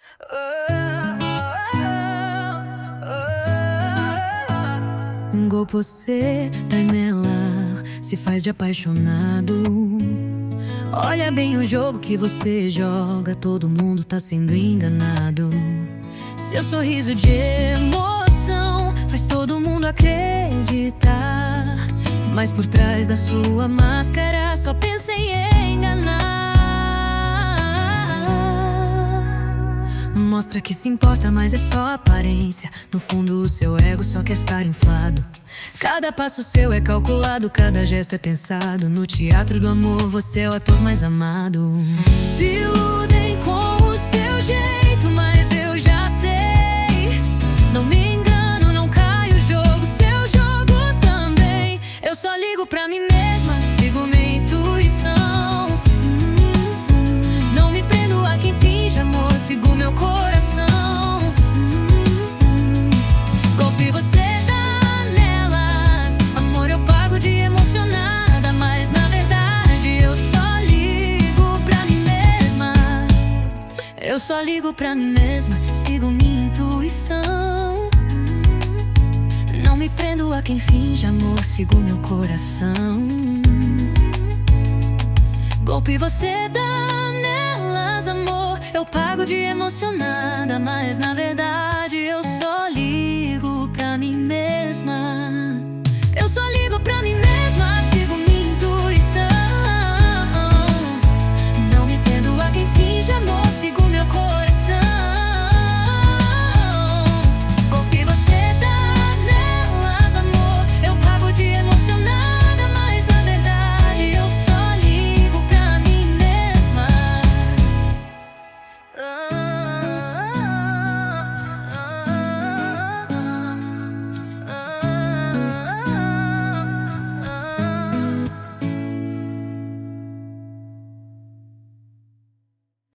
Golpe você vai melar, se faz de apaixonado. Olha bem o jogo que você joga, todo mundo tá sendo enganado. Seu sorriso de emoção faz todo mundo acreditar, mas por trás da sua máscara só pensa em enganar. Mostra que se importa, mas é só aparência. No fundo o seu ego só quer estar inflado. Cada passo seu é calculado, cada gesto é pensado. No teatro do amor você é o ator mais amado. Se iludem com o seu jeito, mas eu já sei. Não me engano, não cai o jogo, seu jogo também. Eu só ligo pra mim mesma, sigo minha intuição. Não me prendo a quem finge amor, sigo meu coração. Golpe você dá nelas, amor eu pago de emocionada, mas na verdade eu só ligo pra mim mesma. Eu só ligo pra mim mesma, sigo minha intuição. Não me prendo a quem finge amor, sigo meu coração. Golpe você dá nelas, amor eu pago de emocionada, mas na verdade eu só ligo pra mim mesma. Eu só ligo pra mim mesma.